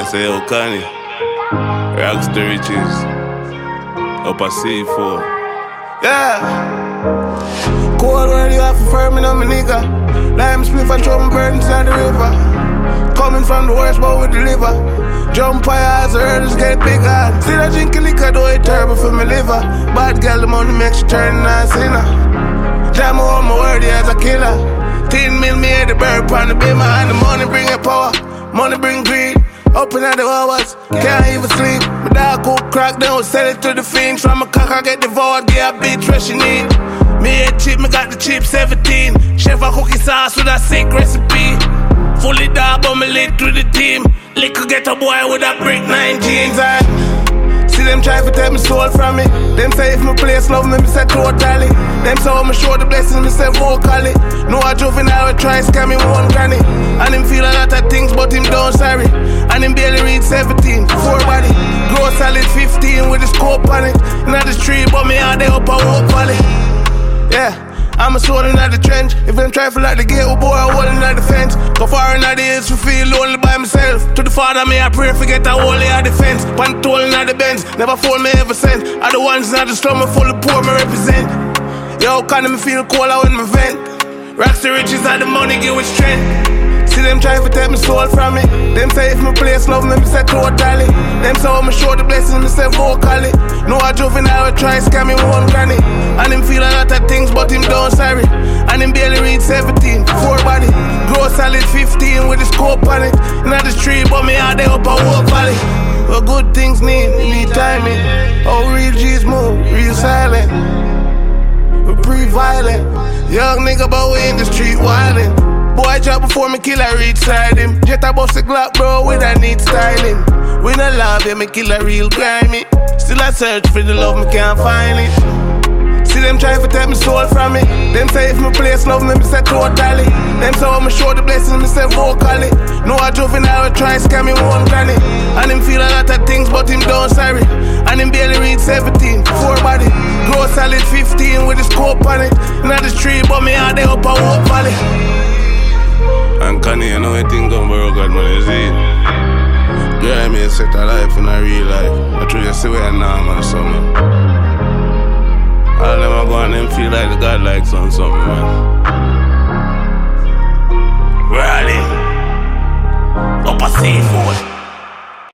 Say O'Connie, Rockstar Riches, up a C4. Yeah. Cold world, you have to firm in on my nigga. Lime spliff and throw my bird inside the river. Coming from the worst, but we deliver. Jump high as the hurdles get bigger. See that drinking liquor, though it terrible for my liver. Bad girl, the money makes you turn a sinner. Jam on my word, as a killer. 10 mil me at the bird on the beamer. And the money bring a power, money bring greed. Open at the hours, can't even sleep. My dog cook crack down, sell it to the fiends. From a cock, I get devoured, get a bitch what she need. Me head chip, me got the chip 17. Chef a cookie sauce with a sick recipe. Fully dog, but me lit through the team. Liquor get a boy with a brick 9 jeans. See them try to take my soul from me. Them say if my place love me, me say totally. Them say I'ma show the blessings, me say vocally. No a juvenile will try scam me one granny. And him feel a lot of things, but him don't sorry. And him barely read 17, 4 body. Grow solid 15 with the scope on it. Not the street, but me out there up a Oak Valley. Yeah, I'm a sword in the trench. If them try for like the gate, boy, I'm holding at the fence. Go far in the hills to feel lonely by myself. To the Father, me I pray forget a holy at the fence. One toll in the Benz, never fold me ever sent. Are the ones in the slum, full of poor me represent. Yo, can me feel cold out in my vent. Rockstar Riches are the money, give it strength. See them try to take my soul from me. Them say if my place love me, me say totally. Them say I'ma show the blessings, me say vocally. No a juvenile will try scam me one granny. And him feel a lot of things, but him don't sorry. And him barely read 17, 4 body. Grow solid 15 with the scope on it. Not the street, but me out there up a Oak Valley. What good things need timing. Oh, real G's move, real silent. We pre-violent. Young nigga, but we in the street wildin'. Boy drop before me kill I reach side him. Jet a bust a Glock bro with a neat styling. We no love yeah, me kill a real grimy. Still I search for the love, me can't find it. See them try to take my soul from me. Them say if my place love me, me say totally. Them say I'ma show the blessings, me say vocally. No a juvenile will try scam me one granny. And him feel a lot of things, but him don't sorry. And him barely read 17, 4 body. Grow solid 15 with the scope on it. Not the street, but me out there up a Oak Valley. And Connie, you know anything gonna borrow God, man, you see? Yeah, I mean, set a life in a real life. I try to see where I know, man, something. All them are going and feel like the God likes on something, man. Rally, up a C4.